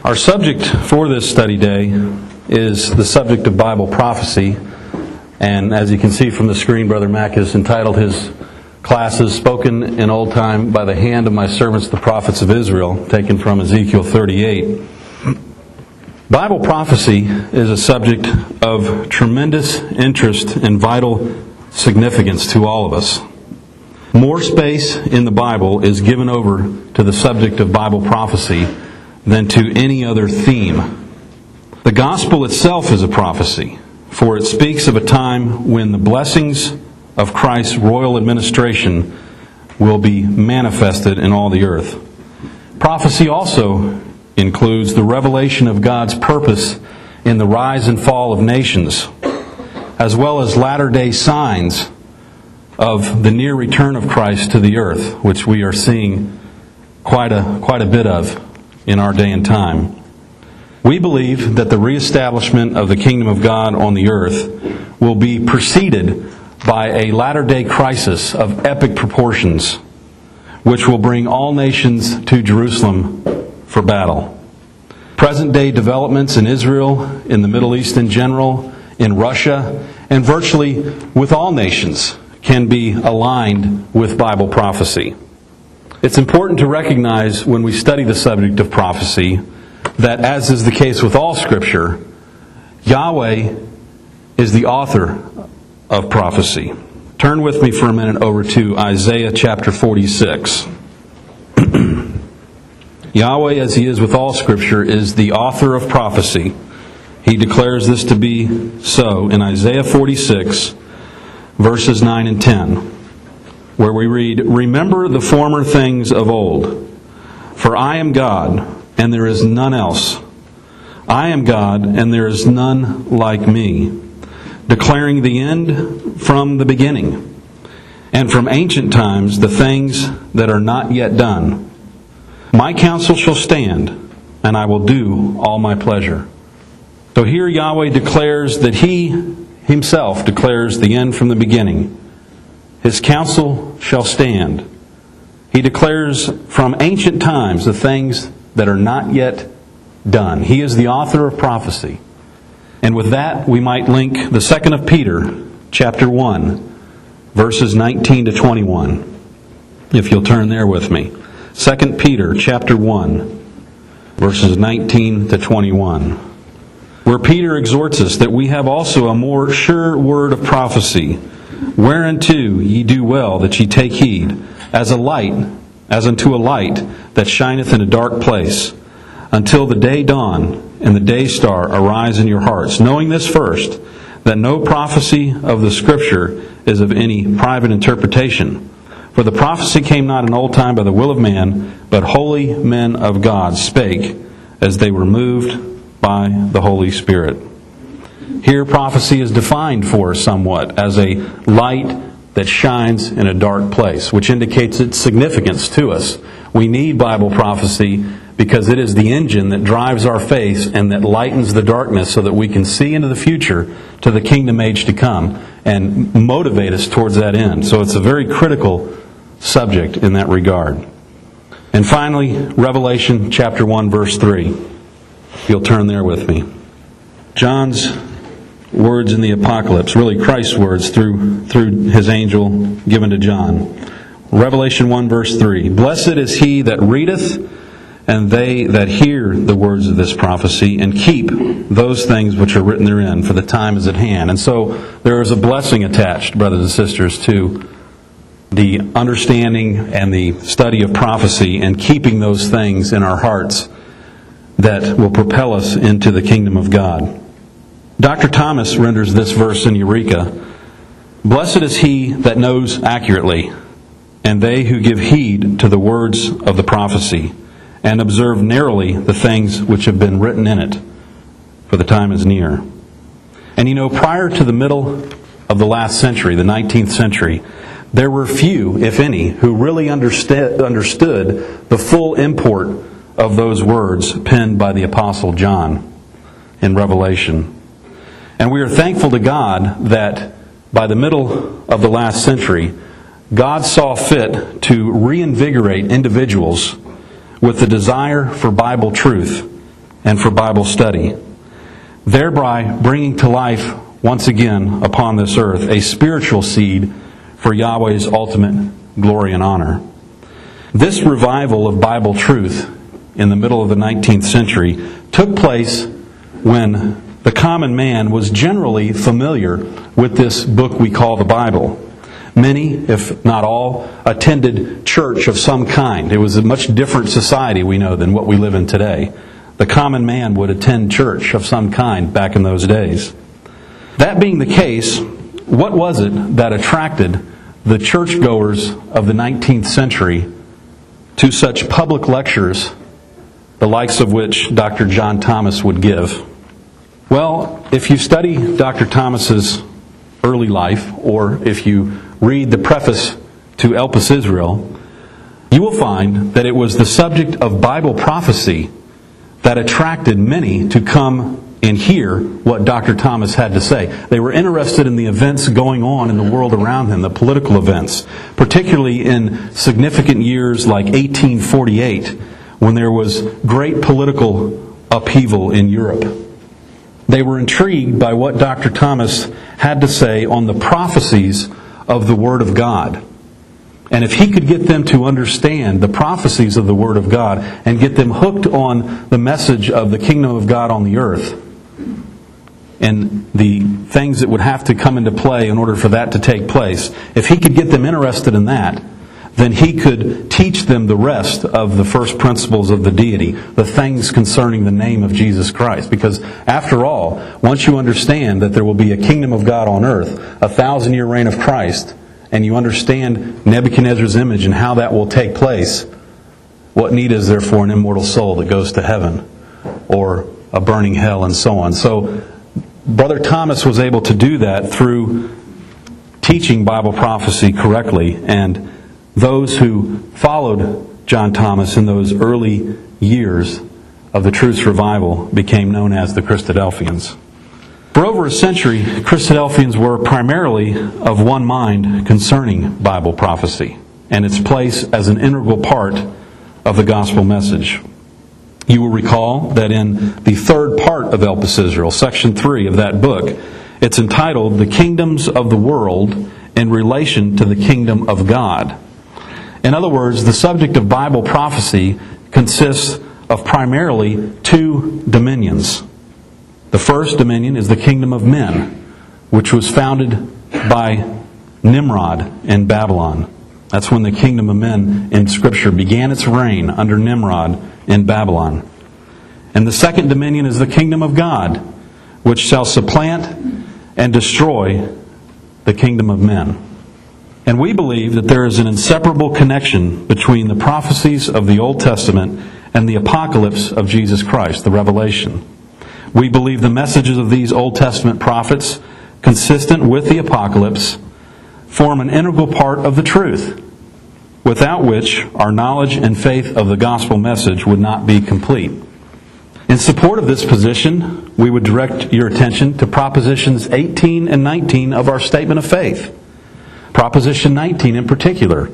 Our subject for this study day is the subject of Bible prophecy. And as you can see from the screen, Brother Mac has entitled his classes, Spoken in Old Time by the Hand of My Servants the Prophets of Israel, taken from Ezekiel 38. Bible prophecy is a subject of tremendous interest and vital significance to all of us. More space in the Bible is given over to the subject of Bible prophecy than to any other theme. The gospel itself is a prophecy, for it speaks of a time when the blessings of Christ's royal administration will be manifested in all the earth. Prophecy also includes the revelation of God's purpose in the rise and fall of nations, as well as latter-day signs of the near return of Christ to the earth, which we are seeing quite a bit of in our day and time. We believe that the reestablishment of the kingdom of God on the earth will be preceded by a latter-day crisis of epic proportions, which will bring all nations to Jerusalem for battle. Present-day developments in Israel, in the Middle East in general, in Russia, and virtually with all nations can be aligned with Bible prophecy. It's important to recognize when we study the subject of prophecy that, as is the case with all Scripture, Yahweh is the author of prophecy. Turn with me for a minute over to Isaiah chapter 46. Yahweh, as He is with all Scripture, is the author of prophecy. He declares this to be so in Isaiah 46, verses 9 and 10, where we read, "Remember the former things of old, for I am God, and there is none else. I am God, and there is none like me, declaring the end from the beginning, and from ancient times the things that are not yet done. My counsel shall stand, and I will do all my pleasure." So here Yahweh declares that He Himself declares the end from the beginning. His counsel shall stand. He declares from ancient times the things that are not yet done. He is the author of prophecy. And with that, we might link the 2nd of Peter, chapter 1, verses 19 to 21. If you'll turn there with me. 2 Peter, chapter 1, verses 19 to 21. Where Peter exhorts us that we have also a more sure word of prophecy, whereunto ye do well that ye take heed, as unto a light that shineth in a dark place, until the day dawn and the day star arise in your hearts, knowing this first, that no prophecy of the Scripture is of any private interpretation. For the prophecy came not in old time by the will of man, but holy men of God spake as they were moved by the Holy Spirit. Here prophecy is defined for us somewhat as a light that shines in a dark place, which indicates its significance to us. We need Bible prophecy because it is the engine that drives our faith and that lightens the darkness so that we can see into the future to the kingdom age to come and motivate us towards that end. So it's a very critical subject in that regard. And finally, Revelation chapter 1, verse 3. If you'll turn there with me. John's words in the Apocalypse, really Christ's words through His angel given to John. Revelation 1, verse 3. "Blessed is he that readeth, and they that hear the words of this prophecy, and keep those things which are written therein, for the time is at hand." And so there is a blessing attached, brothers and sisters, to the understanding and the study of prophecy and keeping those things in our hearts that will propel us into the kingdom of God. Dr. Thomas renders this verse in Eureka, "Blessed is he that knows accurately, and they who give heed to the words of the prophecy, and observe narrowly the things which have been written in it, for the time is near." And prior to the middle of the last century, the 19th century, there were few, if any, who really understood the full import of those words penned by the Apostle John in Revelation. And we are thankful to God that by the middle of the last century, God saw fit to reinvigorate individuals with the desire for Bible truth and for Bible study, thereby bringing to life once again upon this earth a spiritual seed for Yahweh's ultimate glory and honor. This revival of Bible truth in the middle of the 19th century took place when the common man was generally familiar with this book we call the Bible. Many, if not all, attended church of some kind. It was a much different society, we know, than what we live in today. The common man would attend church of some kind back in those days. That being the case, what was it that attracted the churchgoers of the 19th century to such public lectures, the likes of which Dr. John Thomas would give? Well, if you study Dr. Thomas's early life, or if you read the preface to Elpis Israel, you will find that it was the subject of Bible prophecy that attracted many to come and hear what Dr. Thomas had to say. They were interested in the events going on in the world around him, the political events, particularly in significant years like 1848, when there was great political upheaval in Europe. They were intrigued by what Dr. Thomas had to say on the prophecies of the Word of God. And if he could get them to understand the prophecies of the Word of God and get them hooked on the message of the kingdom of God on the earth and the things that would have to come into play in order for that to take place, if he could get them interested in that, then he could teach them the rest of the first principles of the deity, the things concerning the name of Jesus Christ. Because after all, once you understand that there will be a kingdom of God on earth, a 1,000-year reign of Christ, and you understand Nebuchadnezzar's image and how that will take place, what need is there for an immortal soul that goes to heaven or a burning hell and so on? So Brother Thomas was able to do that through teaching Bible prophecy correctly, and those who followed John Thomas in those early years of the Truth's revival became known as the Christadelphians. For over a century, Christadelphians were primarily of one mind concerning Bible prophecy and its place as an integral part of the gospel message. You will recall that in the third part of Elpis Israel, section 3 of that book, it's entitled The Kingdoms of the World in Relation to the Kingdom of God. In other words, the subject of Bible prophecy consists of primarily two dominions. The first dominion is the kingdom of men, which was founded by Nimrod in Babylon. That's when the kingdom of men in Scripture began its reign under Nimrod in Babylon. And the second dominion is the kingdom of God, which shall supplant and destroy the kingdom of men. And we believe that there is an inseparable connection between the prophecies of the Old Testament and the apocalypse of Jesus Christ, the Revelation. We believe the messages of these Old Testament prophets, consistent with the apocalypse, form an integral part of the truth, without which our knowledge and faith of the gospel message would not be complete. In support of this position, we would direct your attention to Propositions 18 and 19 of our Statement of Faith. Proposition 19 in particular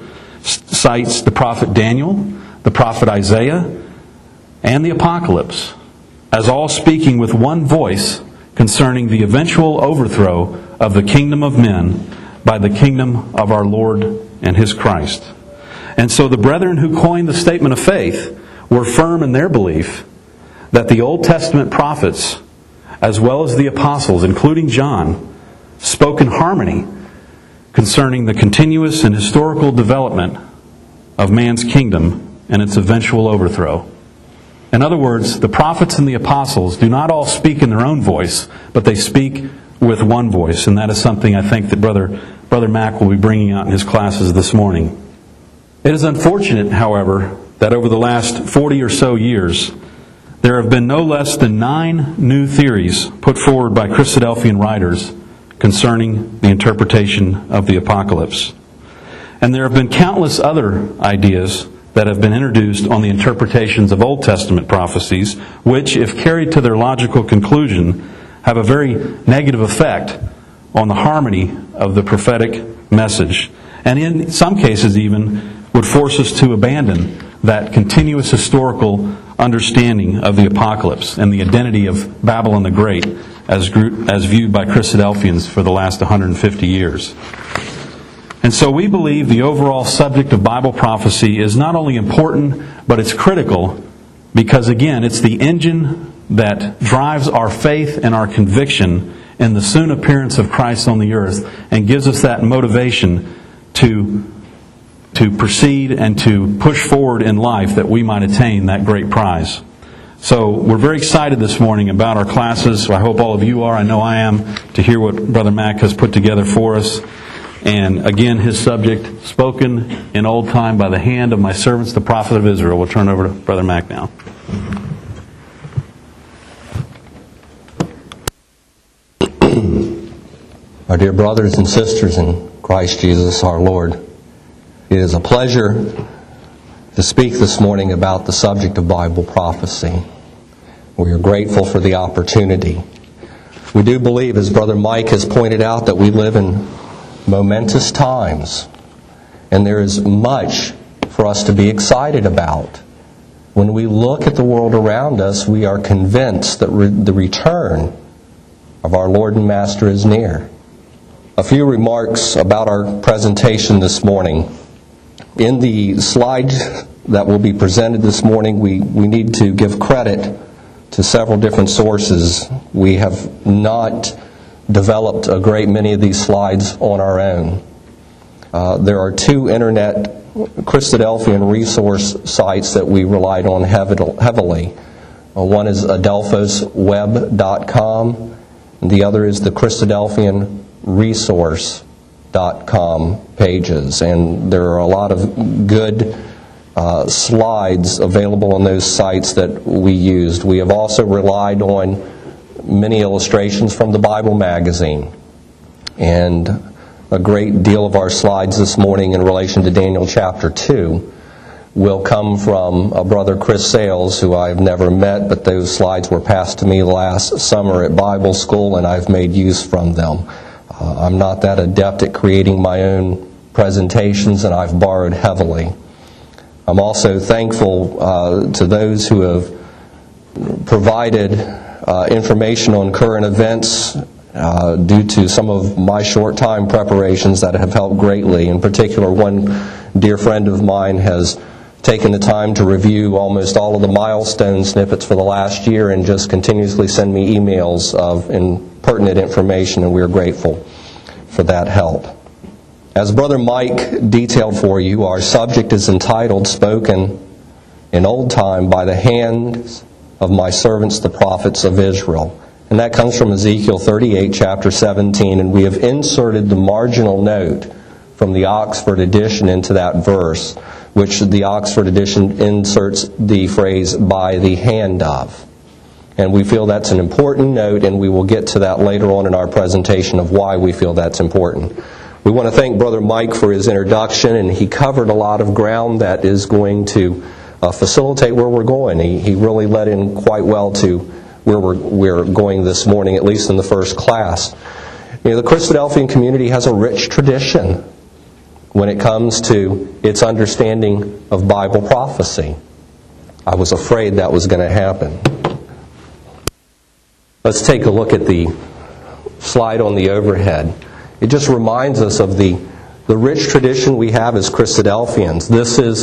cites the prophet Daniel, the prophet Isaiah, and the Apocalypse, as all speaking with one voice concerning the eventual overthrow of the kingdom of men by the kingdom of our Lord and His Christ. And so the brethren who coined the Statement of Faith were firm in their belief that the Old Testament prophets, as well as the apostles, including John, spoke in harmony concerning the continuous and historical development of man's kingdom and its eventual overthrow. In other words, the prophets and the apostles do not all speak in their own voice, but they speak with one voice, and that is something I think that Brother Mack will be bringing out in his classes this morning. It is unfortunate, however, that over the last 40 or so years, there have been no less than 9 new theories put forward by Christadelphian writers concerning the interpretation of the apocalypse. And there have been countless other ideas that have been introduced on the interpretations of Old Testament prophecies, which, if carried to their logical conclusion, have a very negative effect on the harmony of the prophetic message, and in some cases even would force us to abandon that continuous historical understanding of the apocalypse and the identity of Babylon the Great as viewed by Christadelphians for the last 150 years. And so we believe the overall subject of Bible prophecy is not only important, but it's critical because, again, it's the engine that drives our faith and our conviction in the soon appearance of Christ on the earth and gives us that motivation to proceed and to push forward in life that we might attain that great prize. So we're very excited this morning about our classes. I hope all of you are. I know I am, to hear what Brother Mac has put together for us. And again, his subject, spoken in old time by the hand of my servants, the prophet of Israel. We'll turn over to Brother Mac now. Our dear brothers and sisters in Christ Jesus our Lord, it is a pleasure to speak this morning about the subject of Bible prophecy. We are grateful for the opportunity. We do believe, as Brother Mike has pointed out, that we live in momentous times, and there is much for us to be excited about. When we look at the world around us, we are convinced that the return of our Lord and Master is near. A few remarks about our presentation this morning. In the slides that will be presented this morning, we need to give credit to several different sources. We have not developed a great many of these slides on our own. There are two internet Christadelphian resource sites that we relied on heavily. One is adelphosweb.com, and the other is the Christadelphian resource.com pages. And there are a lot of good slides available on those sites that we used. We have also relied on many illustrations from the Bible magazine. And a great deal of our slides this morning in relation to Daniel chapter 2 will come from Brother Chris Sales, who I've never met, but those slides were passed to me last summer at Bible school, and I've made use from them. I'm not that adept at creating my own presentations, and I've borrowed heavily. I'm also thankful to those who have provided information on current events due to some of my short time preparations that have helped greatly. In particular, one dear friend of mine has taken the time to review almost all of the milestone snippets for the last year and just continuously send me emails of pertinent information, and we're grateful for that help. As Brother Mike detailed for you, our subject is entitled, Spoken in Old Time by the Hands of My Servants, the Prophets of Israel. And that comes from Ezekiel 38, chapter 17, and we have inserted the marginal note from the Oxford edition into that verse, which the Oxford edition inserts the phrase, by the hand of. And we feel that's an important note, and we will get to that later on in our presentation of why we feel that's important. We want to thank Brother Mike for his introduction, and he covered a lot of ground that is going to facilitate where we're going. He really led in quite well to where we're going this morning, at least in the first class. You know, the Christadelphian community has a rich tradition when it comes to its understanding of Bible prophecy. I was afraid that was going to happen. Let's take a look at the slide on the overhead. It just reminds us of the rich tradition we have as Christadelphians. This is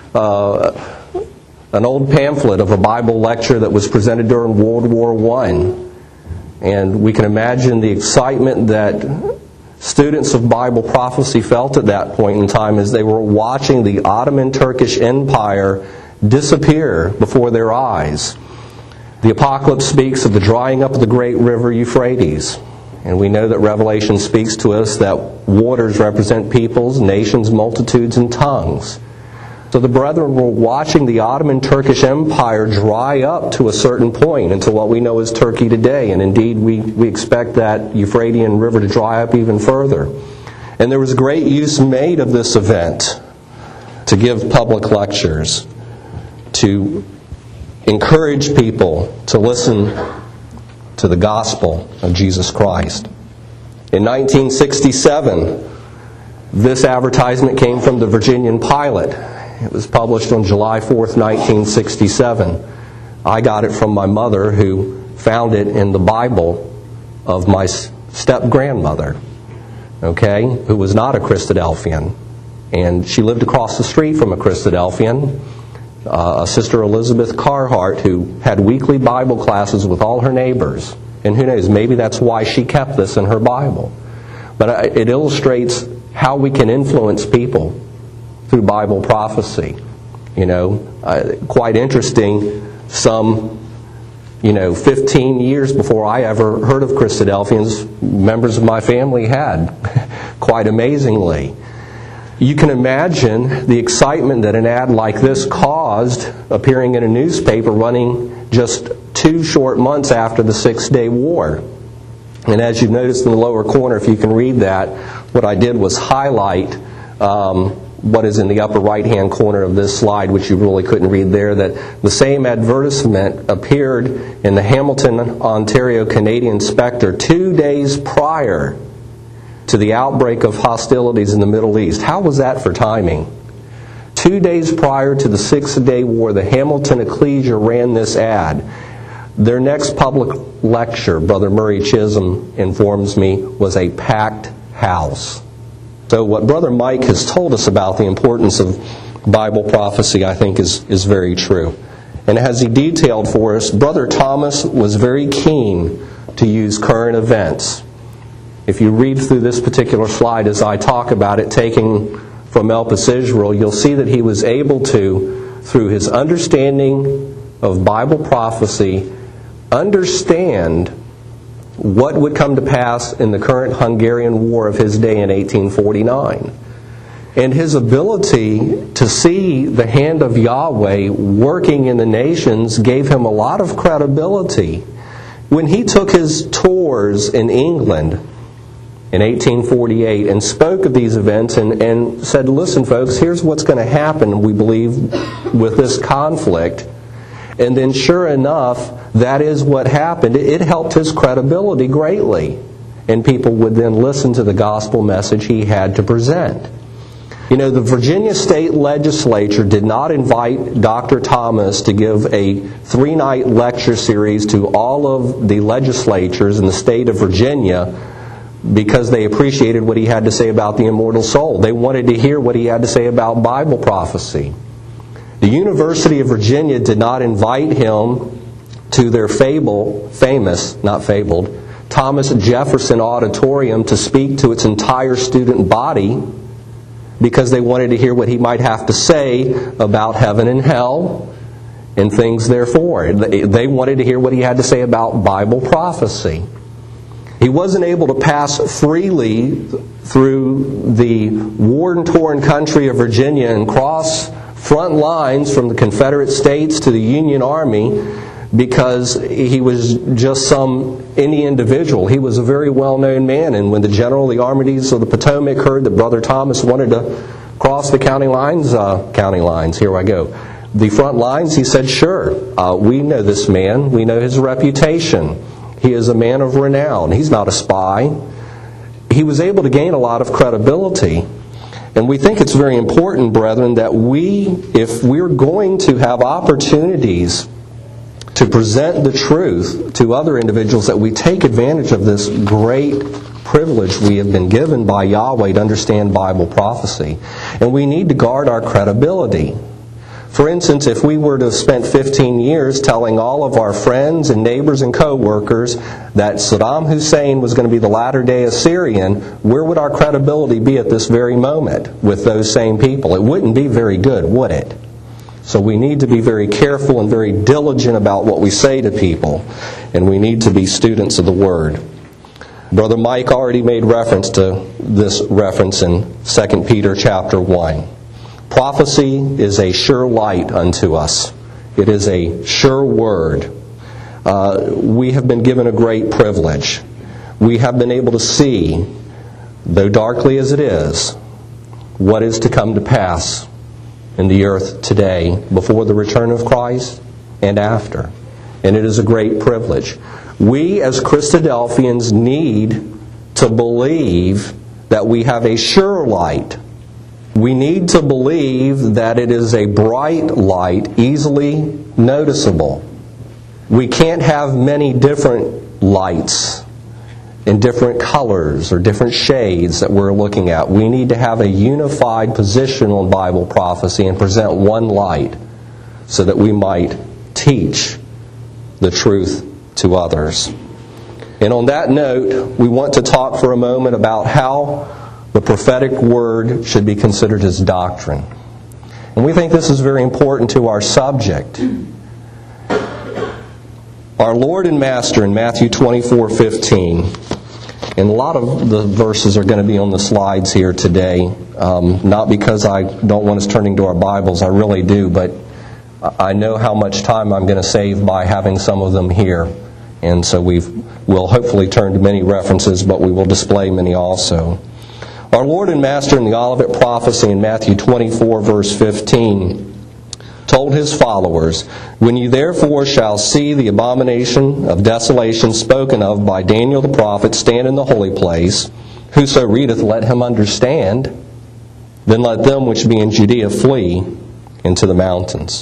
an old pamphlet of a Bible lecture that was presented during World War I. And we can imagine the excitement that students of Bible prophecy felt at that point in time as they were watching the Ottoman Turkish Empire disappear before their eyes. The Apocalypse speaks of the drying up of the great river Euphrates. And we know that Revelation speaks to us that waters represent peoples, nations, multitudes, and tongues. So the brethren were watching the Ottoman Turkish Empire dry up to a certain point into what we know as Turkey today. And indeed, we expect that Euphratean river to dry up even further. And there was great use made of this event to give public lectures, to encourage people to listen to the gospel of Jesus Christ. In 1967, this advertisement came from the Virginian Pilot. It was published on July 4th, 1967. I got it from my mother, who found it in the Bible of my step-grandmother, okay, who was not a Christadelphian. And she lived across the street from a Christadelphian, a Sister Elizabeth Carhart, who had weekly Bible classes with all her neighbors. And who knows, maybe that's why she kept this in her Bible. But it illustrates how we can influence people through Bible prophecy. Quite interesting, some 15 years before I ever heard of Christadelphians, members of my family had, quite amazingly. You can imagine the excitement that an ad like this caused, appearing in a newspaper running just 2 short months after the Six-Day War. And as you've noticed in the lower corner, if you can read that, what I did was highlight what is in the upper right-hand corner of this slide, which you really couldn't read there, that the same advertisement appeared in the Hamilton, Ontario Canadian Spectre 2 days prior to the outbreak of hostilities in the Middle East. How was that for timing? 2 days prior to the Six-Day War, the Hamilton Ecclesia ran this ad. Their next public lecture, Brother Murray Chisholm informs me, was a packed house. So what Brother Mike has told us about the importance of Bible prophecy, I think, is very true. And as he detailed for us, Brother Thomas was very keen to use current events. If you read through this particular slide as I talk about it, taking from Elpis Israel, you'll see that he was able to, through his understanding of Bible prophecy, understand what would come to pass in the current Hungarian war of his day in 1849. And his ability to see the hand of Yahweh working in the nations gave him a lot of credibility. When he took his tours in England in 1848 and spoke of these events and said, listen folks, here's what's going to happen, we believe, with this conflict. And then sure enough, that is what happened. It helped his credibility greatly. And people would then listen to the gospel message he had to present. The Virginia State Legislature did not invite Dr. Thomas to give a 3-night lecture series to all of the legislatures in the state of Virginia because they appreciated what he had to say about the immortal soul. They wanted to hear what he had to say about Bible prophecy. The University of Virginia did not invite him to their famous, not fabled, Thomas Jefferson Auditorium to speak to its entire student body because they wanted to hear what he might have to say about heaven and hell and things therefore. They wanted to hear what he had to say about Bible prophecy. He wasn't able to pass freely through the war-torn country of Virginia and cross front lines from the Confederate States to the Union Army because he was just any individual. He was a very well-known man, and when the General of the Armies of the Potomac heard that Brother Thomas wanted to cross the the front lines, he said, sure, we know this man, we know his reputation. He is a man of renown. He's not a spy. He was able to gain a lot of credibility. And we think it's very important, brethren, that if we're going to have opportunities to present the truth to other individuals, that we take advantage of this great privilege we have been given by Yahweh to understand Bible prophecy. And we need to guard our credibility. For instance, if we were to have spent 15 years telling all of our friends and neighbors and co-workers that Saddam Hussein was going to be the latter-day Assyrian, where would our credibility be at this very moment with those same people? It wouldn't be very good, would it? So we need to be very careful and very diligent about what we say to people, and we need to be students of the Word. Brother Mike already made reference to this reference in 2 Peter chapter 1. Prophecy is a sure light unto us. It is a sure word. We have been given a great privilege. We have been able to see, though darkly as it is, what is to come to pass in the earth today, before the return of Christ and after. And it is a great privilege. We as Christadelphians need to believe that we have a sure light. We need to believe that it is a bright light, easily noticeable. We can't have many different lights in different colors or different shades that we're looking at. We need to have a unified position on Bible prophecy and present one light so that we might teach the truth to others. And on that note, we want to talk for a moment about how the prophetic word should be considered as doctrine. And we think this is very important to our subject. Our Lord and Master in Matthew 24:15, and a lot of the verses are going to be on the slides here today, not because I don't want us turning to our Bibles, I really do, but I know how much time I'm going to save by having some of them here. And so we'll hopefully turn to many references, but we will display many also. Our Lord and Master in the Olivet Prophecy in Matthew 24, verse 15, told His followers, "When you therefore shall see the abomination of desolation spoken of by Daniel the prophet stand in the holy place, whoso readeth, let him understand. Then let them which be in Judea flee into the mountains."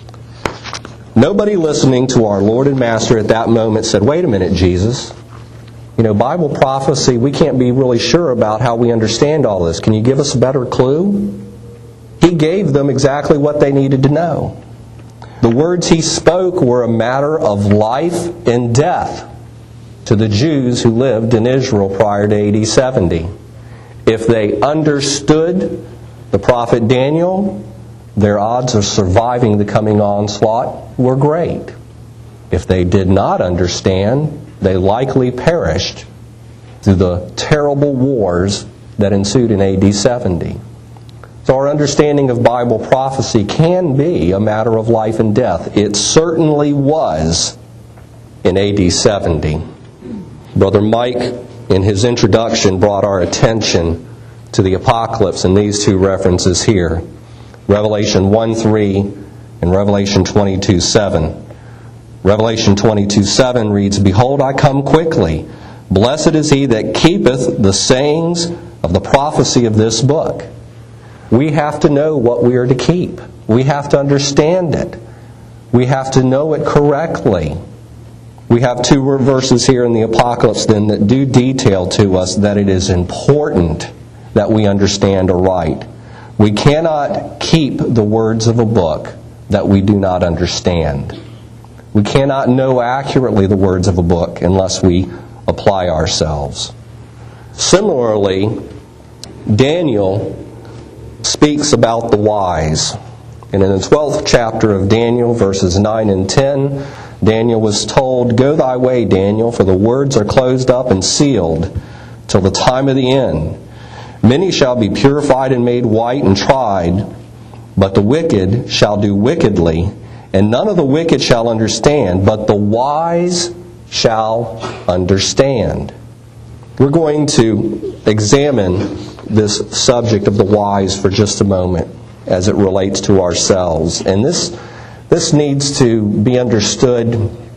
Nobody listening to our Lord and Master at that moment said, "Wait a minute, Jesus. Bible prophecy, we can't be really sure about how we understand all this. Can you give us a better clue?" He gave them exactly what they needed to know. The words He spoke were a matter of life and death to the Jews who lived in Israel prior to AD 70. If they understood the prophet Daniel, their odds of surviving the coming onslaught were great. If they did not understand, they likely perished through the terrible wars that ensued in AD 70. So our understanding of Bible prophecy can be a matter of life and death. It certainly was in AD 70. Brother Mike, in his introduction, brought our attention to the apocalypse in these two references here. Revelation 1:3 and Revelation 22:7. Revelation 22:7 reads, "Behold, I come quickly. Blessed is he that keepeth the sayings of the prophecy of this book." We have to know what we are to keep. We have to understand it. We have to know it correctly. We have two verses here in the Apocalypse then that do detail to us that it is important that we understand aright. We cannot keep the words of a book that we do not understand. We cannot know accurately the words of a book unless we apply ourselves. Similarly, Daniel speaks about the wise. And in the 12th chapter of Daniel, verses 9 and 10, Daniel was told, "Go thy way, Daniel, for the words are closed up and sealed till the time of the end. Many shall be purified and made white and tried, but the wicked shall do wickedly, and none of the wicked shall understand, but the wise shall understand." We're going to examine this subject of the wise for just a moment as it relates to ourselves. And this needs to be understood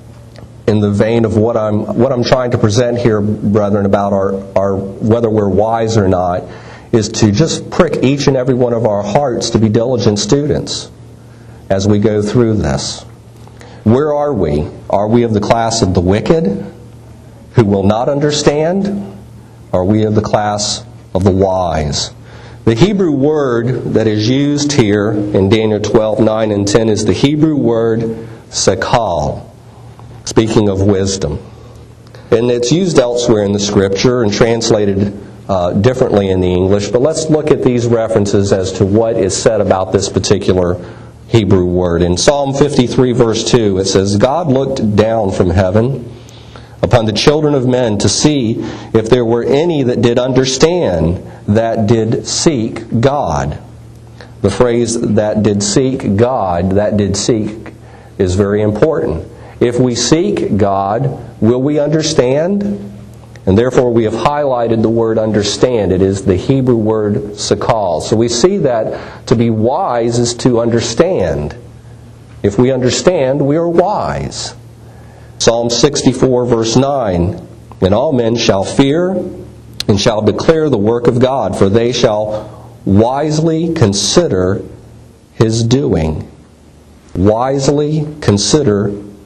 in the vein of what I'm trying to present here, brethren, about our whether we're wise or not, is to just prick each and every one of our hearts to be diligent students as we go through this. Where are we? Are we of the class of the wicked who will not understand? Are we of the class of the wise? The Hebrew word that is used here in Daniel 12:9 and 10 is the Hebrew word sakal, speaking of wisdom. And it's used elsewhere in the Scripture and translated differently in the English. But let's look at these references as to what is said about this particular Hebrew word. In Psalm 53 verse 2 it says, "God looked down from heaven upon the children of men to see if there were any that did understand, that did seek God." The phrase "that did seek God," that did seek, is very important. If we seek God, will we understand? And therefore we have highlighted the word understand. It is the Hebrew word sakal. So we see that to be wise is to understand. If we understand, we are wise. Psalm 64 verse 9, "And all men shall fear and shall declare the work of God, for they shall wisely consider His doing." Wisely consider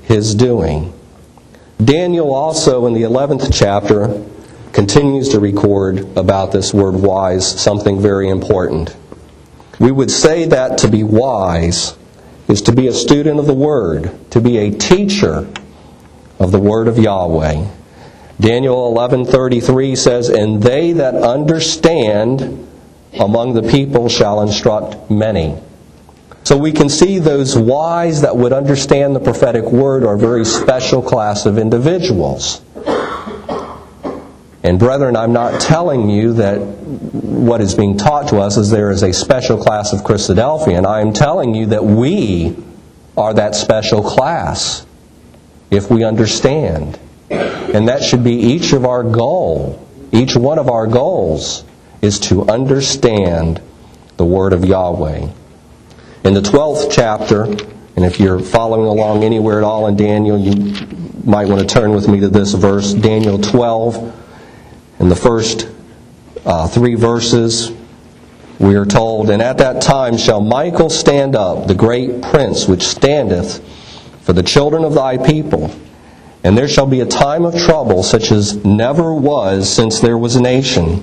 his doing. Daniel also, in the 11th chapter, continues to record about this word wise something very important. We would say that to be wise is to be a student of the Word, to be a teacher of the Word of Yahweh. Daniel 11:33 says, "And they that understand among the people shall instruct many." So we can see those wise that would understand the prophetic word are a very special class of individuals. And brethren, I'm not telling you that what is being taught to us is there is a special class of Christadelphian. I am telling you that we are that special class if we understand. And that should be each of our goal. Each one of our goals is to understand the Word of Yahweh. In the 12th chapter, and if you're following along anywhere at all in Daniel, you might want to turn with me to this verse, Daniel 12. In the first 3 verses, we are told, "And at that time shall Michael stand up, the great prince which standeth for the children of thy people. And there shall be a time of trouble such as never was since there was a nation,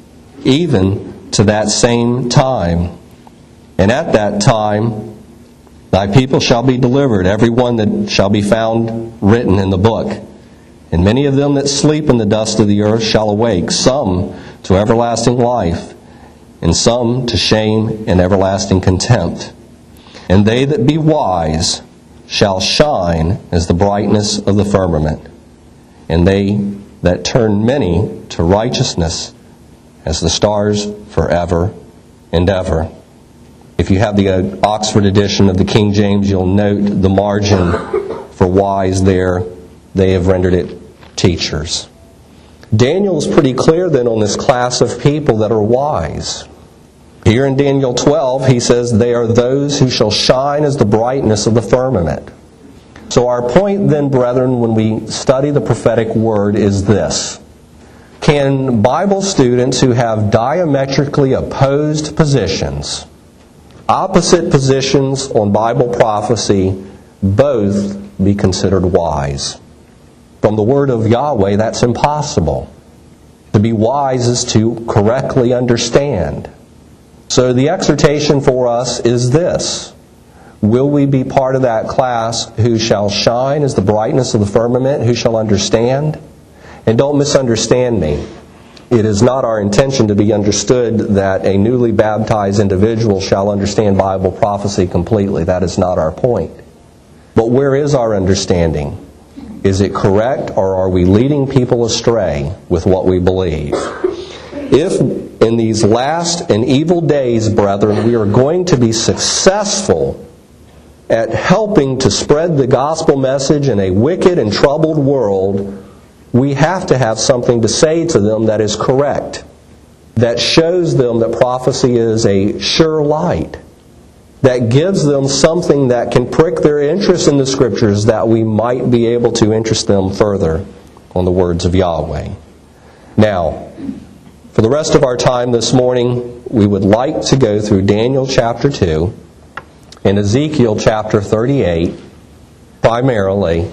even to that same time. And at that time thy people shall be delivered, every one that shall be found written in the book. And many of them that sleep in the dust of the earth shall awake, some to everlasting life, and some to shame and everlasting contempt. And they that be wise shall shine as the brightness of the firmament, and they that turn many to righteousness as the stars forever and ever." If you have the Oxford edition of the King James, you'll note the margin for wise there. They have rendered it teachers. Daniel is pretty clear then on this class of people that are wise. Here in Daniel 12, he says, "They are those who shall shine as the brightness of the firmament." So our point then, brethren, when we study the prophetic word is this. Can Bible students who have diametrically opposed positions, opposite positions on Bible prophecy, both be considered wise? From the word of Yahweh, that's impossible. To be wise is to correctly understand. So the exhortation for us is this. Will we be part of that class who shall shine as the brightness of the firmament, who shall understand? And don't misunderstand me. It is not our intention to be understood that a newly baptized individual shall understand Bible prophecy completely. That is not our point. But where is our understanding? Is it correct, or are we leading people astray with what we believe? If in these last and evil days, brethren, we are going to be successful at helping to spread the gospel message in a wicked and troubled world, we have to have something to say to them that is correct, that shows them that prophecy is a sure light, that gives them something that can prick their interest in the Scriptures, that we might be able to interest them further on the words of Yahweh. Now, for the rest of our time this morning, we would like to go through Daniel chapter 2 and Ezekiel chapter 38 primarily,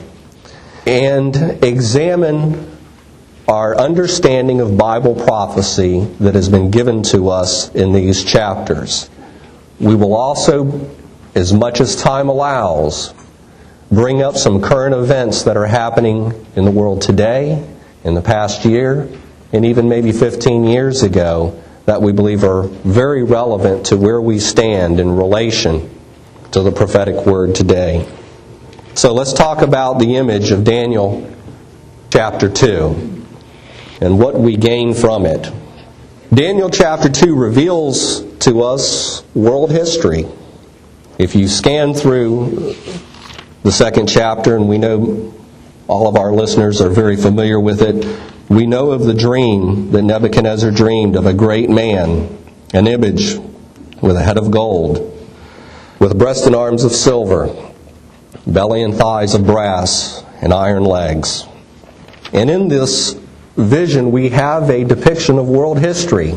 and examine our understanding of Bible prophecy that has been given to us in these chapters. We will also, as much as time allows, bring up some current events that are happening in the world today, in the past year, and even maybe 15 years ago, that we believe are very relevant to where we stand in relation to the prophetic word today. So let's talk about the image of Daniel chapter 2 and what we gain from it. Daniel chapter 2 reveals to us world history. If you scan through the second chapter, and we know all of our listeners are very familiar with it, we know of the dream that Nebuchadnezzar dreamed of a great man, an image with a head of gold, with breast and arms of silver, belly and thighs of brass, and iron legs. And in this vision we have a depiction of world history.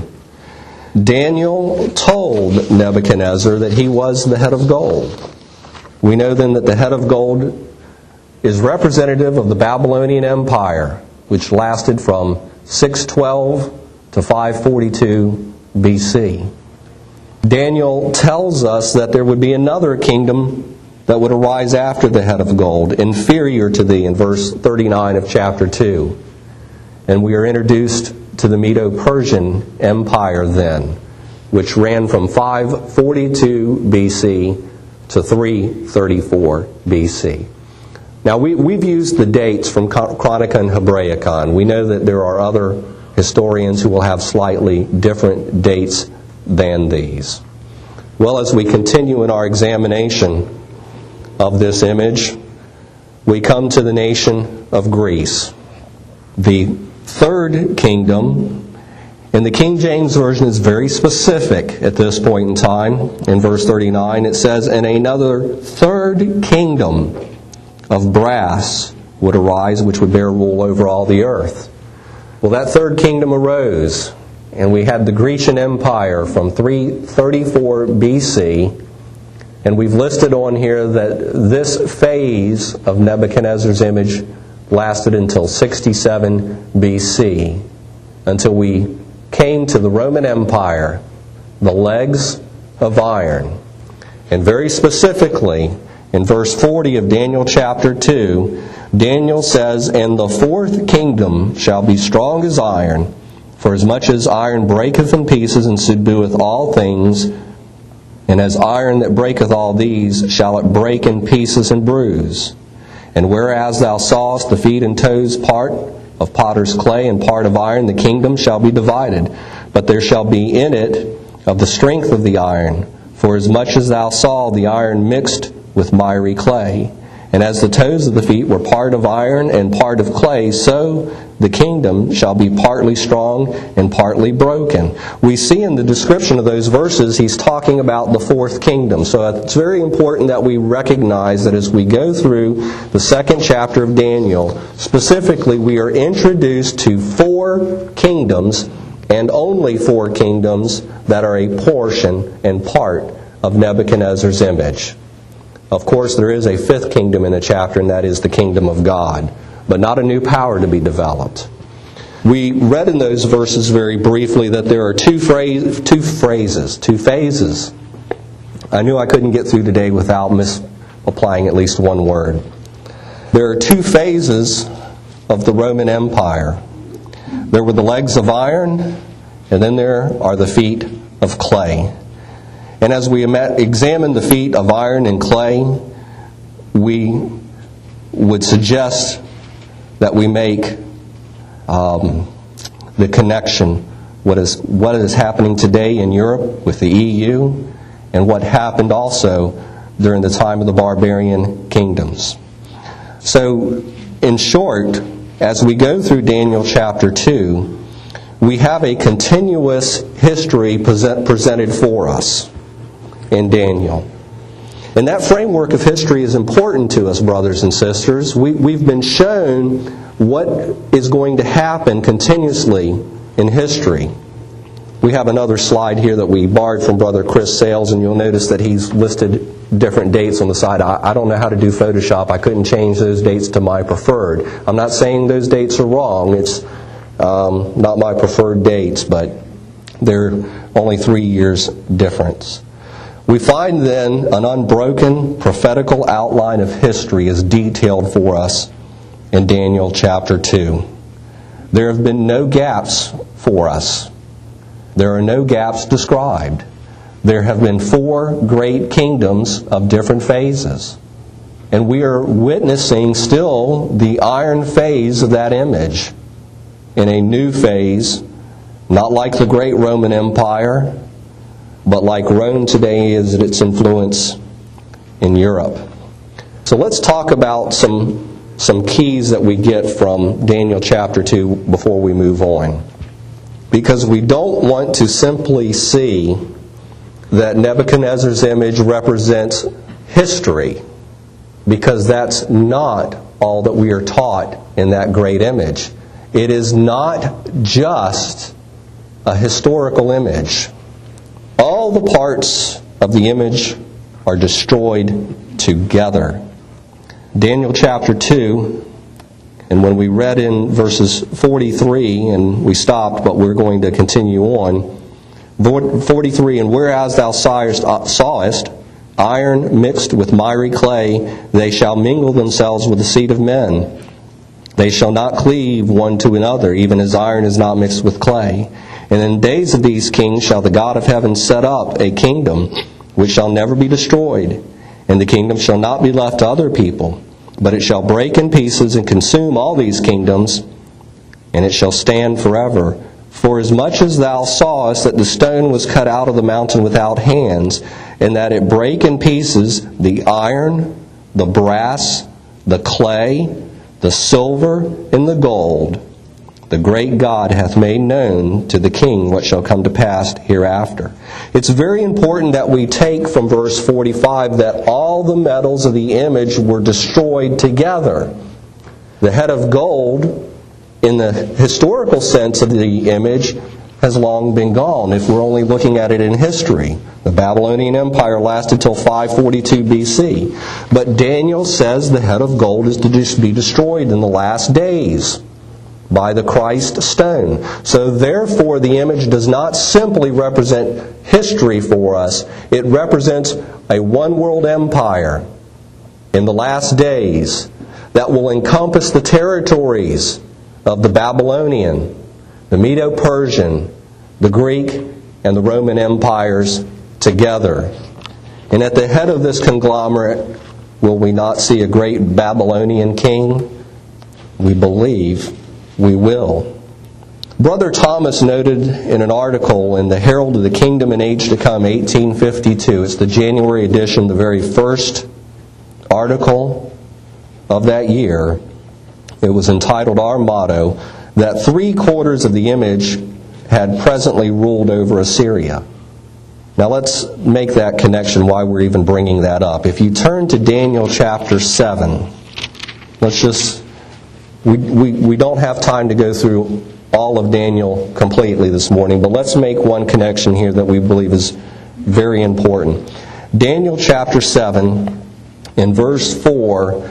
Daniel told Nebuchadnezzar that he was the head of gold. We know then that the head of gold is representative of the Babylonian Empire, which lasted from 612 to 542 BC. Daniel tells us that there would be another kingdom that would arise after the head of gold, inferior to thee, in verse 39 of chapter 2. And we are introduced to the Medo-Persian Empire then, which ran from 542 BC to 334 BC. Now, we've used the dates from Chronica and Hebraicon. We know that there are other historians who will have slightly different dates than these. Well, as we continue in our examination of this image, we come to the nation of Greece. The third kingdom, and the King James Version is very specific at this point in time. In verse 39 it says, "And another third kingdom of brass would arise, which would bear rule over all the earth." Well, that third kingdom arose, and we had the Grecian Empire from 334 BC, and we've listed on here that this phase of Nebuchadnezzar's image lasted until 67 BC, until we came to the Roman Empire, the legs of iron. And very specifically, in verse 40 of Daniel chapter 2, Daniel says, "And the fourth kingdom shall be strong as iron, for as much as iron breaketh in pieces and subdueth all things, and as iron that breaketh all these, shall it break in pieces and bruise. And whereas thou sawest the feet and toes part of potter's clay and part of iron, the kingdom shall be divided. But there shall be in it of the strength of the iron, for as much as thou saw the iron mixed with miry clay. And as the toes of the feet were part of iron and part of clay, so the kingdom shall be partly strong and partly broken." We see in the description of those verses, he's talking about the fourth kingdom. So it's very important that we recognize that as we go through the second chapter of Daniel, specifically we are introduced to four kingdoms, and only four kingdoms that are a portion and part of Nebuchadnezzar's image. Of course, there is a fifth kingdom in the chapter, and that is the kingdom of God, but not a new power to be developed. We read in those verses very briefly that there are two phases. I knew I couldn't get through today without misapplying at least one word. There are two phases of the Roman Empire. There were the legs of iron, and then there are the feet of clay. And as we examine the feet of iron and clay, we would suggest that we make the connection. What is happening today in Europe with the EU, and what happened also during the time of the barbarian kingdoms. So, in short, as we go through Daniel chapter 2, we have a continuous history presented for us in Daniel. And that framework of history is important to us, brothers and sisters. We've been shown what is going to happen continuously in history. We have another slide here that we borrowed from Brother Chris Sales, and you'll notice that he's listed different dates on the side. I don't know how to do Photoshop. I couldn't change those dates to my preferred. I'm not saying those dates are wrong. It's not my preferred dates, but they're only 3 years difference. We find then an unbroken prophetical outline of history is detailed for us in Daniel chapter 2. There have been no gaps for us. There are no gaps described. There have been four great kingdoms of different phases. And we are witnessing still the iron phase of that image in a new phase, not like the great Roman Empire, but like Rome today is its influence in Europe. So let's talk about some keys that we get from Daniel chapter 2 before we move on. Because we don't want to simply see that Nebuchadnezzar's image represents history, because that's not all that we are taught in that great image. It is not just a historical image. All the parts of the image are destroyed together. Daniel chapter 2, and when we read in verses 43, and we stopped, but we're going to continue on. 43, and whereas thou sawest iron mixed with miry clay, they shall mingle themselves with the seed of men. They shall not cleave one to another, even as iron is not mixed with clay. And in the days of these kings shall the God of heaven set up a kingdom which shall never be destroyed. And the kingdom shall not be left to other people, but it shall break in pieces and consume all these kingdoms, and it shall stand forever. For as much as thou sawest that the stone was cut out of the mountain without hands, and that it brake in pieces the iron, the brass, the clay, the silver, and the gold, the great God hath made known to the king what shall come to pass hereafter. It's very important that we take from verse 45 that all the metals of the image were destroyed together. The head of gold, in the historical sense of the image, has long been gone, if we're only looking at it in history. The Babylonian Empire lasted till 542 BC. But Daniel says the head of gold is to be destroyed in the last days by the Christ stone. So therefore the image does not simply represent history for us. It represents a one-world empire in the last days that will encompass the territories of the Babylonian, the Medo-Persian, the Greek, and the Roman empires together. And at the head of this conglomerate, will we not see a great Babylonian king? We believe we will. Brother Thomas noted in an article in the Herald of the Kingdom and Age to Come, 1852, it's the January edition, the very first article of that year. It was entitled, Our Motto, that 3/4 of the image had presently ruled over Assyria. Now let's make that connection, why we're even bringing that up. If you turn to Daniel chapter 7, let's just, we don't have time to go through all of Daniel completely this morning, but let's make one connection here that we believe is very important. Daniel chapter 7, in verse 4,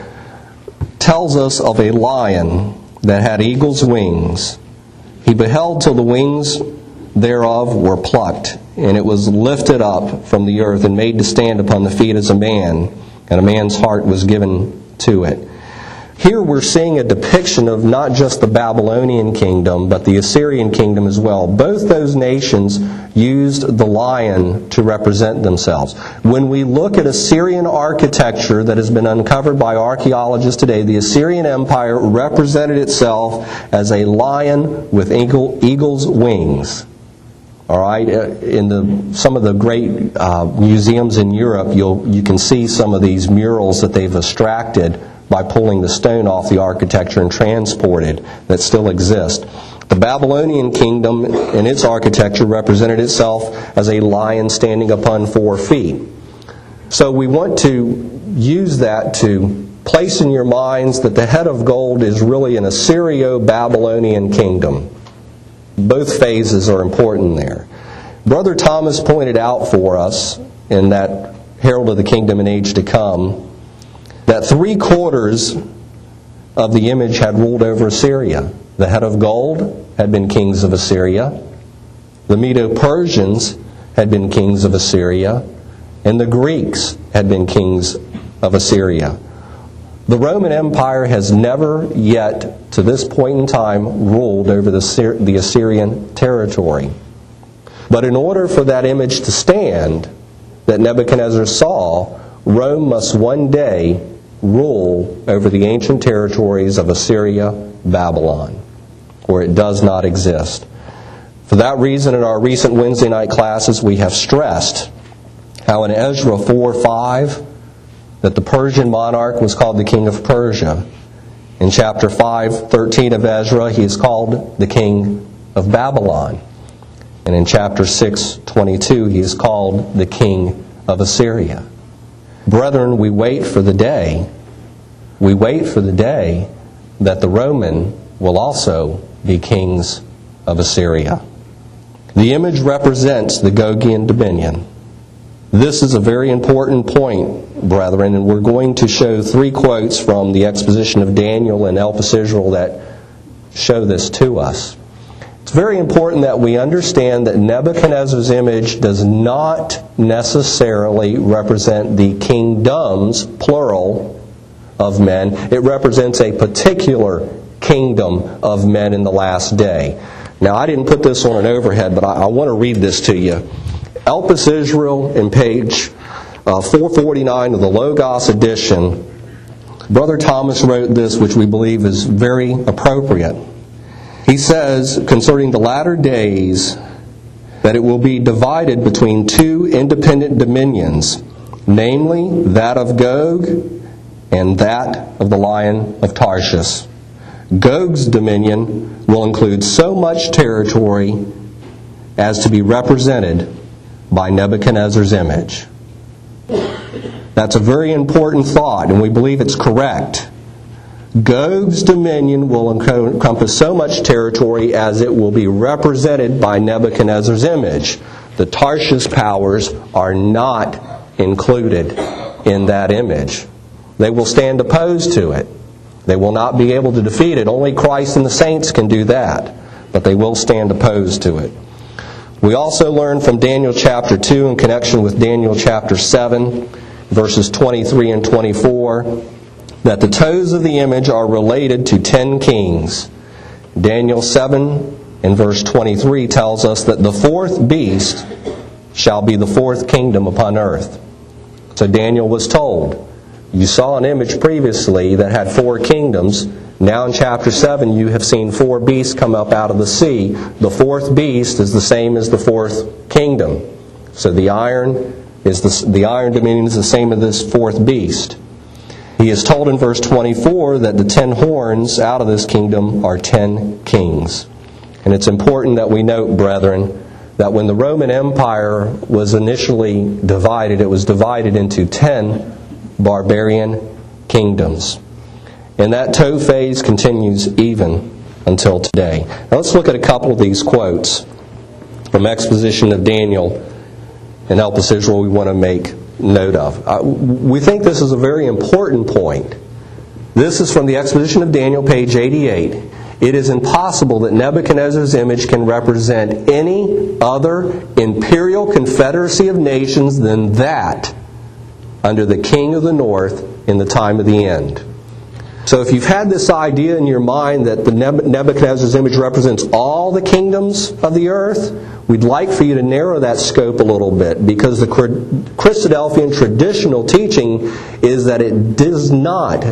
tells us of a lion that had eagle's wings. He beheld till the wings thereof were plucked, and it was lifted up from the earth and made to stand upon the feet as a man, and a man's heart was given to it. Here we're seeing a depiction of not just the Babylonian kingdom, but the Assyrian kingdom as well. Both those nations used the lion to represent themselves. When we look at Assyrian architecture that has been uncovered by archaeologists today, the Assyrian Empire represented itself as a lion with eagle's wings. All right, in some of the great museums in Europe, you can see some of these murals that they've extracted by pulling the stone off the architecture and transported that still exist. The Babylonian kingdom in its architecture represented itself as a lion standing upon 4 feet. So we want to use that to place in your minds that the head of gold is really an Assyrio-Babylonian kingdom. Both phases are important there. Brother Thomas pointed out for us in that Herald of the Kingdom and Age to Come that 3/4 of the image had ruled over Assyria. The head of gold had been kings of Assyria. The Medo-Persians had been kings of Assyria. And the Greeks had been kings of Assyria. The Roman Empire has never yet, to this point in time, ruled over the Assyrian territory. But in order for that image to stand that Nebuchadnezzar saw, Rome must one day rule over the ancient territories of Assyria, Babylon, where it does not exist. For that reason, in our recent Wednesday night classes, we have stressed how in Ezra 4:5 that the Persian monarch was called the king of Persia. In chapter 5:13 of Ezra, he is called the king of Babylon. And in chapter 6:22, he is called the king of Assyria. Brethren, we wait for the day that the Roman will also be kings of Assyria. The image represents the Gogian dominion. This is a very important point brethren, and we're going to show 3 quotes from the exposition of Daniel and Elpis Israel that show this to us. It's very important that we understand that Nebuchadnezzar's image does not necessarily represent the kingdoms, plural, of men. It represents a particular kingdom of men in the last day. Now, I didn't put this on an overhead, but I want to read this to you. Elpis Israel, in page 449 of the Logos edition, Brother Thomas wrote this, which we believe is very appropriate. He says, concerning the latter days, that it will be divided between 2 independent dominions, namely that of Gog and that of the Lion of Tarshish. Gog's dominion will include so much territory as to be represented by Nebuchadnezzar's image. That's a very important thought, and we believe it's correct. Gog's dominion will encompass so much territory as it will be represented by Nebuchadnezzar's image. The Tarshish powers are not included in that image. They will stand opposed to it. They will not be able to defeat it. Only Christ and the saints can do that. But they will stand opposed to it. We also learn from Daniel chapter 2 in connection with Daniel chapter 7, verses 23 and 24, that the toes of the image are related to 10 kings. Daniel 7 and verse 23 tells us that the 4th beast shall be the 4th kingdom upon earth. So Daniel was told, you saw an image previously that had 4 kingdoms. Now in chapter 7 you have seen 4 beasts come up out of the sea. The 4th beast is the same as the 4th kingdom. So the iron dominion is the same as this 4th beast. He is told in verse 24 that the 10 horns out of this kingdom are 10 kings. And it's important that we note, brethren, that when the Roman Empire was initially divided, it was divided into 10 barbarian kingdoms. And that toe phase continues even until today. Now let's look at a couple of these quotes from exposition of Daniel and Elpis Israel we want to make note of. We think this is a very important point. This is from the exposition of Daniel, page 88. It is impossible that Nebuchadnezzar's image can represent any other imperial confederacy of nations than that under the king of the north in the time of the end. So if you've had this idea in your mind that the Nebuchadnezzar's image represents all the kingdoms of the earth, we'd like for you to narrow that scope a little bit, because the Christadelphian traditional teaching is that it does not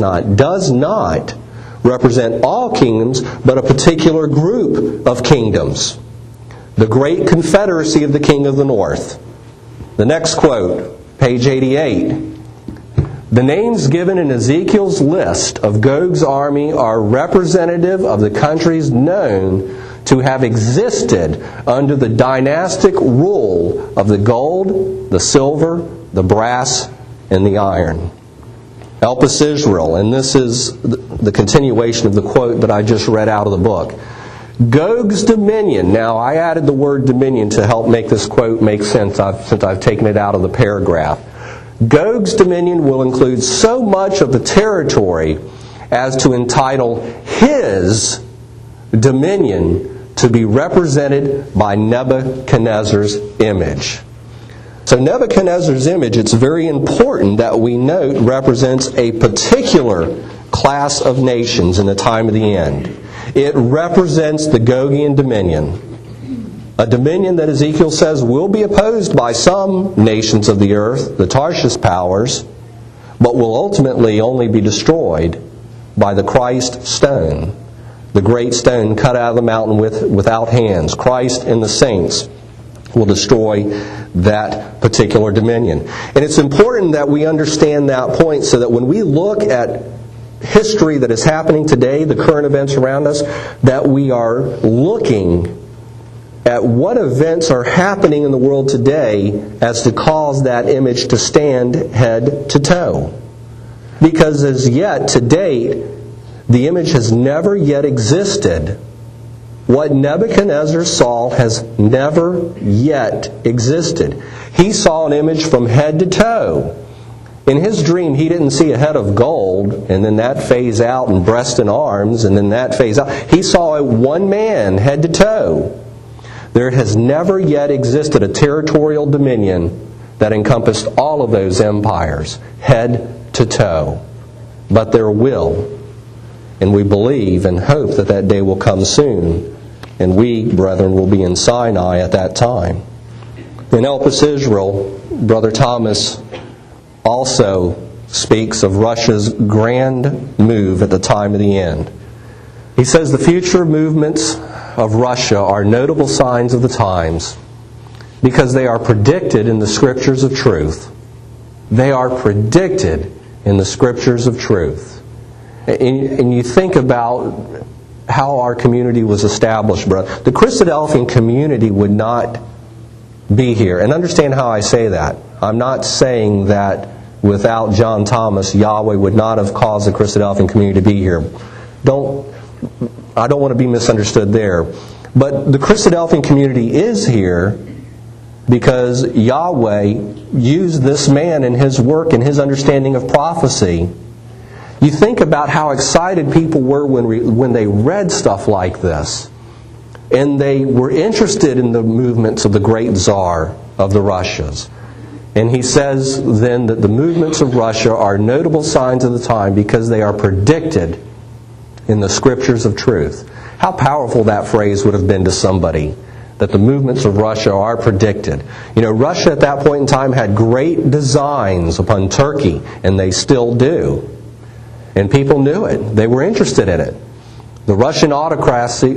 represent all kingdoms, but a particular group of kingdoms. The great confederacy of the king of the north. The next quote, page 88. The names given in Ezekiel's list of Gog's army are representative of the countries known to have existed under the dynastic rule of the gold, the silver, the brass, and the iron. Elpis Israel, and this is the continuation of the quote that I just read out of the book. Gog's dominion. Now, I added the word dominion to help make this quote make sense since I've taken it out of the paragraph. Gog's dominion will include so much of the territory as to entitle his dominion to be represented by Nebuchadnezzar's image. So Nebuchadnezzar's image, it's very important that we note, represents a particular class of nations in the time of the end. It represents the Gogian dominion. A dominion that Ezekiel says will be opposed by some nations of the earth, the Tarshish powers, but will ultimately only be destroyed by the Christ stone, the great stone cut out of the mountain without hands. Christ and the saints will destroy that particular dominion. And it's important that we understand that point so that when we look at history that is happening today, the current events around us, that we are looking at what events are happening in the world today as to cause that image to stand head to toe. Because as yet, to date, the image has never yet existed. What Nebuchadnezzar saw has never yet existed. He saw an image from head to toe. In his dream, he didn't see a head of gold, and then that phase out, and breast and arms, and then that phase out. He saw one man, head to toe. There has never yet existed a territorial dominion that encompassed all of those empires, head to toe. But there will. And we believe and hope that that day will come soon. And we, brethren, will be in Sinai at that time. In Elpis Israel, Brother Thomas also speaks of Russia's grand move at the time of the end. He says the future movements of Russia are notable signs of the times because they are predicted in the Scriptures of truth. They are predicted in the Scriptures of truth. And you think about how our community was established, brother. The Christadelphian community would not be here. And understand how I say that. I'm not saying that without John Thomas, Yahweh would not have caused the Christadelphian community to be here. I don't want to be misunderstood there. But the Christadelphian community is here because Yahweh used this man in his work and his understanding of prophecy. You think about how excited people were when they read stuff like this. And they were interested in the movements of the great Tsar of the Russias. And he says then that the movements of Russia are notable signs of the time because they are predicted in the Scriptures of truth. How powerful that phrase would have been to somebody, that the movements of Russia are predicted. You know, Russia at that point in time had great designs upon Turkey, and they still do. And people knew it. They were interested in it. The Russian autocracy,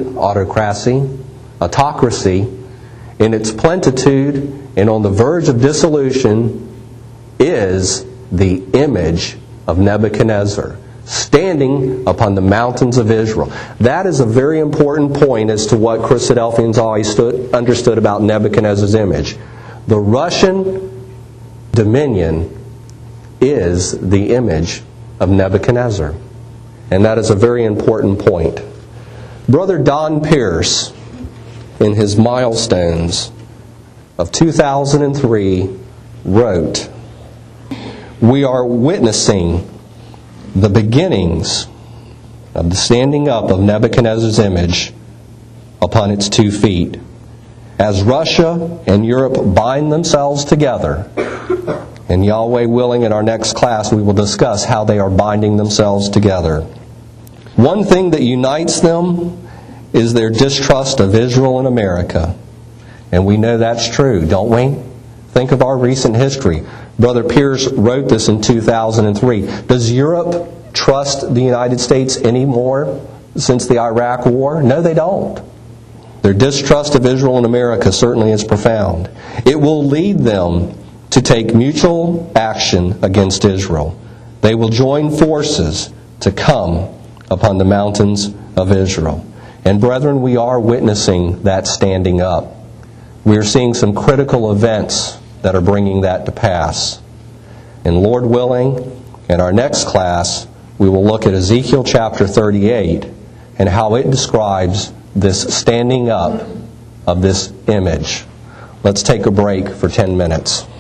in its plenitude and on the verge of dissolution, is the image of Nebuchadnezzar, standing upon the mountains of Israel. That is a very important point as to what Christadelphians always understood about Nebuchadnezzar's image. The Russian dominion is the image of Nebuchadnezzar. And that is a very important point. Brother Don Pierce, in his Milestones of 2003, wrote, "We are witnessing the beginnings of the standing up of Nebuchadnezzar's image upon its 2 feet. As Russia and Europe bind themselves together," and Yahweh willing, in our next class we will discuss how they are binding themselves together. "One thing that unites them is their distrust of Israel and America." And we know that's true, don't we? Think of our recent history. Brother Pierce wrote this in 2003. Does Europe trust the United States anymore since the Iraq War? No, they don't. Their distrust of Israel and America certainly is profound. It will lead them to take mutual action against Israel. They will join forces to come upon the mountains of Israel. And brethren, we are witnessing that standing up. We are seeing some critical events that are bringing that to pass. And Lord willing, in our next class, we will look at Ezekiel chapter 38 and how it describes this standing up of this image. Let's take a break for 10 minutes.